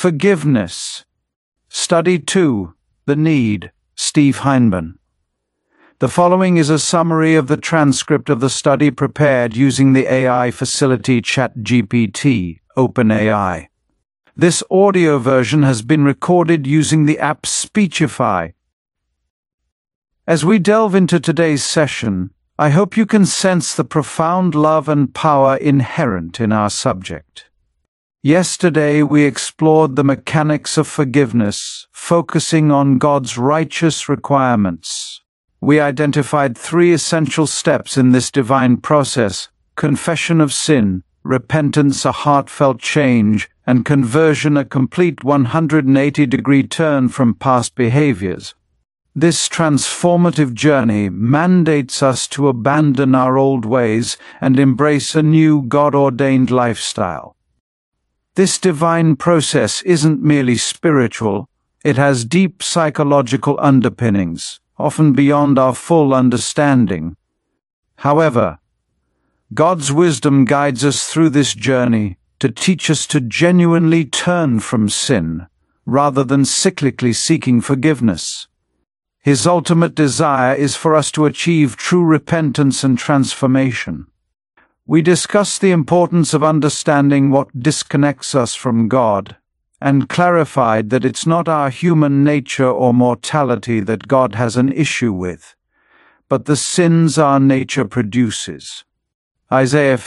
Forgiveness. Study 2. The Need. Steve Heinemann. The following is a summary of the transcript of the study prepared using the AI facility ChatGPT, OpenAI. This audio version has been recorded using the app Speechify. As we delve into today's session, I hope you can sense the profound love and power inherent in our subject. Yesterday we explored the mechanics of forgiveness, focusing on God's righteous requirements. We identified 3 essential steps in this divine process: confession of sin, repentance, a heartfelt change, and conversion, a complete 180-degree turn from past behaviors. This transformative journey mandates us to abandon our old ways and embrace a new God-ordained lifestyle. This divine process isn't merely spiritual, it has deep psychological underpinnings, often beyond our full understanding. However, God's wisdom guides us through this journey to teach us to genuinely turn from sin, rather than cyclically seeking forgiveness. His ultimate desire is for us to achieve true repentance and transformation. We discuss the importance of understanding what disconnects us from God, and clarified that it's not our human nature or mortality that God has an issue with, but the sins our nature produces. Isaiah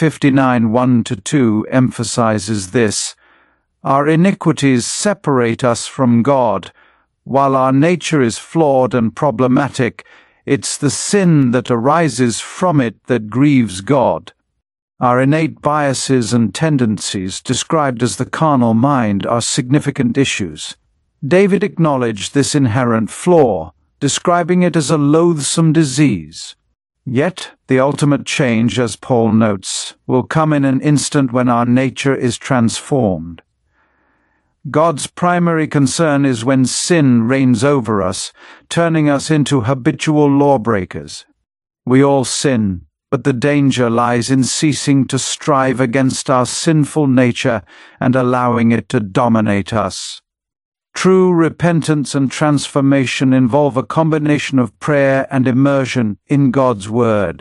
59:1-2 emphasizes this. Our iniquities separate us from God. While our nature is flawed and problematic, it's the sin that arises from it that grieves God. Our innate biases and tendencies, described as the carnal mind, are significant issues. David acknowledged this inherent flaw, describing it as a loathsome disease. Yet, the ultimate change, as Paul notes, will come in an instant when our nature is transformed. God's primary concern is when sin reigns over us, turning us into habitual lawbreakers. We all sin, but the danger lies in ceasing to strive against our sinful nature and allowing it to dominate us. True repentance and transformation involve a combination of prayer and immersion in God's Word.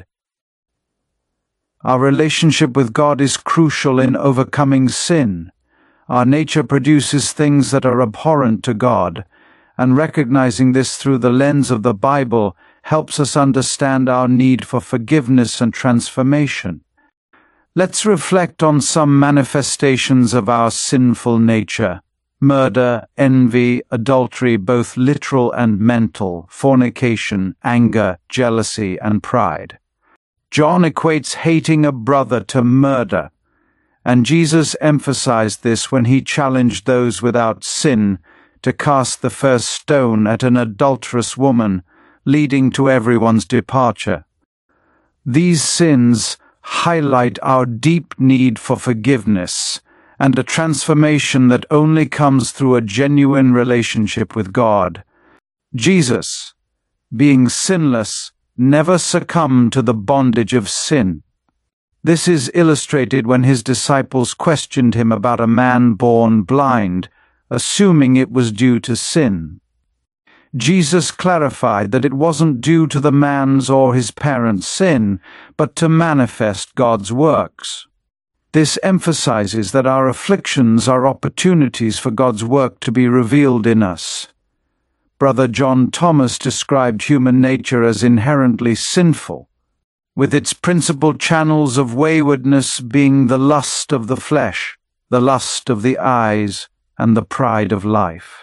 Our relationship with God is crucial in overcoming sin. Our nature produces things that are abhorrent to God, and recognizing this through the lens of the Bible helps us understand our need for forgiveness and transformation. Let's reflect on some manifestations of our sinful nature: murder, envy, adultery, both literal and mental, fornication, anger, jealousy, and pride. John equates hating a brother to murder, and Jesus emphasized this when he challenged those without sin to cast the first stone at an adulterous woman, leading to everyone's departure. These sins highlight our deep need for forgiveness and a transformation that only comes through a genuine relationship with God. Jesus, being sinless, never succumbed to the bondage of sin. This is illustrated when his disciples questioned him about a man born blind, assuming it was due to sin. Jesus clarified that it wasn't due to the man's or his parents' sin, but to manifest God's works. This emphasizes that our afflictions are opportunities for God's work to be revealed in us. Brother John Thomas described human nature as inherently sinful, with its principal channels of waywardness being the lust of the flesh, the lust of the eyes, and the pride of life.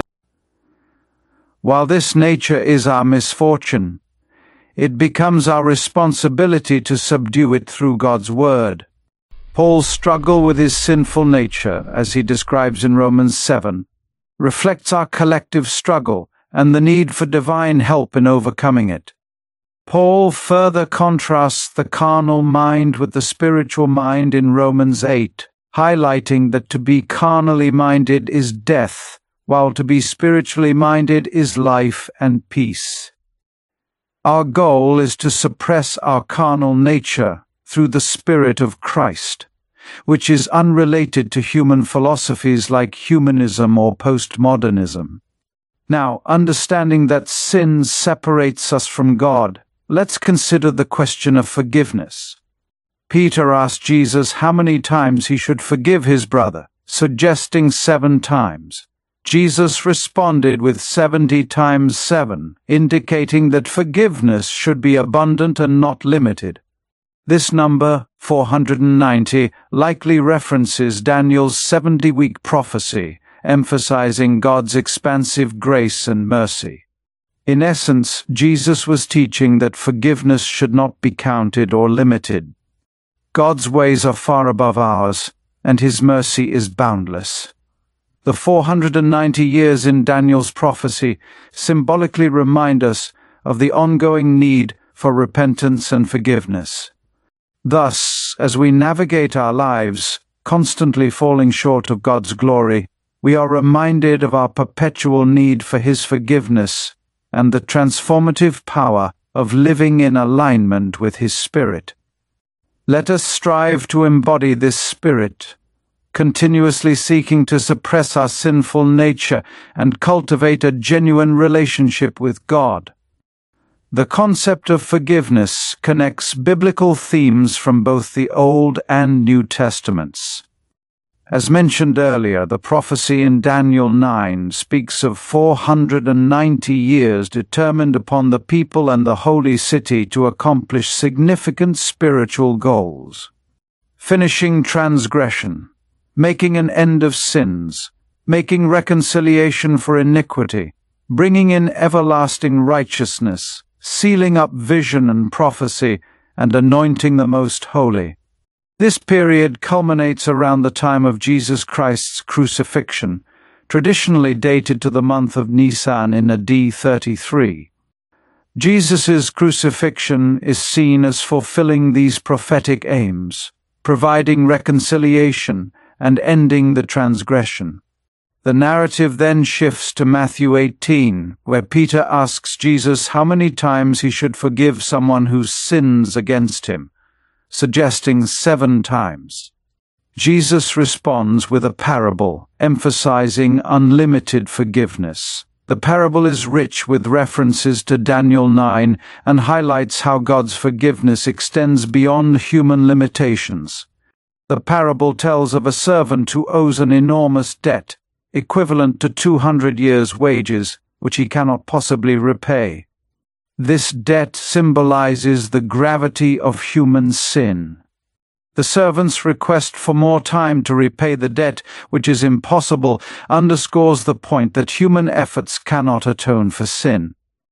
While this nature is our misfortune, it becomes our responsibility to subdue it through God's Word. Paul's struggle with his sinful nature, as he describes in Romans 7, reflects our collective struggle and the need for divine help in overcoming it. Paul further contrasts the carnal mind with the spiritual mind in Romans 8, highlighting that to be carnally minded is death, while to be spiritually minded is life and peace. Our goal is to suppress our carnal nature through the Spirit of Christ, which is unrelated to human philosophies like humanism or postmodernism. Now, understanding that sin separates us from God, let's consider the question of forgiveness. Peter asked Jesus how many times he should forgive his brother, suggesting 7 times. Jesus responded with 70 times 7, indicating that forgiveness should be abundant and not limited. This number, 490, likely references Daniel's 70-week prophecy, emphasizing God's expansive grace and mercy. In essence, Jesus was teaching that forgiveness should not be counted or limited. God's ways are far above ours, and His mercy is boundless. The 490 years in Daniel's prophecy symbolically remind us of the ongoing need for repentance and forgiveness. Thus, as we navigate our lives, constantly falling short of God's glory, we are reminded of our perpetual need for His forgiveness and the transformative power of living in alignment with His Spirit. Let us strive to embody this Spirit, continuously seeking to suppress our sinful nature and cultivate a genuine relationship with God. The concept of forgiveness connects biblical themes from both the Old and New Testaments. As mentioned earlier, the prophecy in Daniel 9 speaks of 490 years determined upon the people and the holy city to accomplish significant spiritual goals. Finishing transgression, making an end of sins, making reconciliation for iniquity, bringing in everlasting righteousness, sealing up vision and prophecy, and anointing the most holy. This period culminates around the time of Jesus Christ's crucifixion, traditionally dated to the month of Nisan in AD 33. Jesus' crucifixion is seen as fulfilling these prophetic aims, providing reconciliation and ending the transgression. The narrative then shifts to Matthew 18, where Peter asks Jesus how many times he should forgive someone who sins against him, suggesting 7 times. Jesus responds with a parable, emphasizing unlimited forgiveness. The parable is rich with references to Daniel 9 and highlights how God's forgiveness extends beyond human limitations. The parable tells of a servant who owes an enormous debt, equivalent to 200 years' wages, which he cannot possibly repay. This debt symbolizes the gravity of human sin. The servant's request for more time to repay the debt, which is impossible, underscores the point that human efforts cannot atone for sin.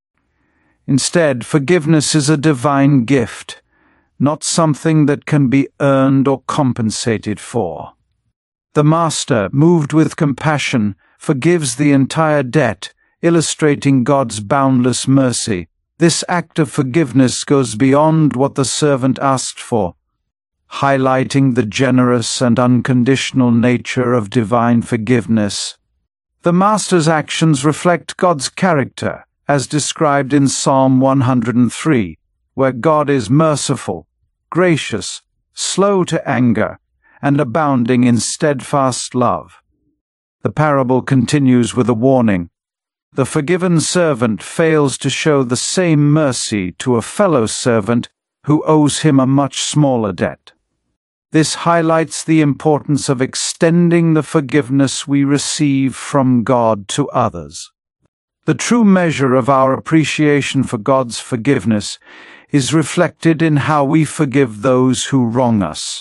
Instead, forgiveness is a divine gift, not something that can be earned or compensated for. The master, moved with compassion, forgives the entire debt, illustrating God's boundless mercy. This act of forgiveness goes beyond what the servant asked for, highlighting the generous and unconditional nature of divine forgiveness. The Master's actions reflect God's character, as described in Psalm 103, where God is merciful, gracious, slow to anger, and abounding in steadfast love. The parable continues with a warning. The forgiven servant fails to show the same mercy to a fellow servant who owes him a much smaller debt. This highlights the importance of extending the forgiveness we receive from God to others. The true measure of our appreciation for God's forgiveness is reflected in how we forgive those who wrong us.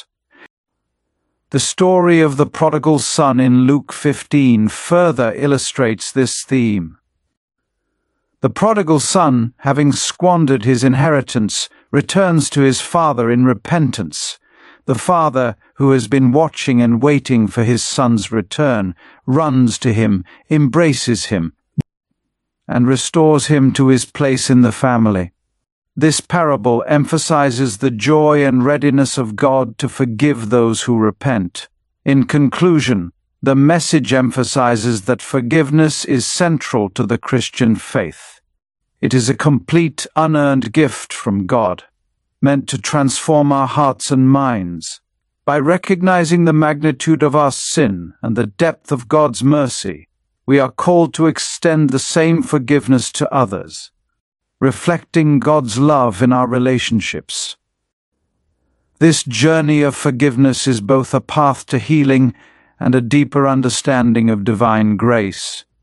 The story of the prodigal son in Luke 15 further illustrates this theme. The prodigal son, having squandered his inheritance, returns to his father in repentance. The father, who has been watching and waiting for his son's return, runs to him, embraces him, and restores him to his place in the family. This parable emphasizes the joy and readiness of God to forgive those who repent. In conclusion, the message emphasizes that forgiveness is central to the Christian faith. It is a complete, unearned gift from God, meant to transform our hearts and minds. By recognizing the magnitude of our sin and the depth of God's mercy, we are called to extend the same forgiveness to others, reflecting God's love in our relationships. This journey of forgiveness is both a path to healing and a deeper understanding of divine grace.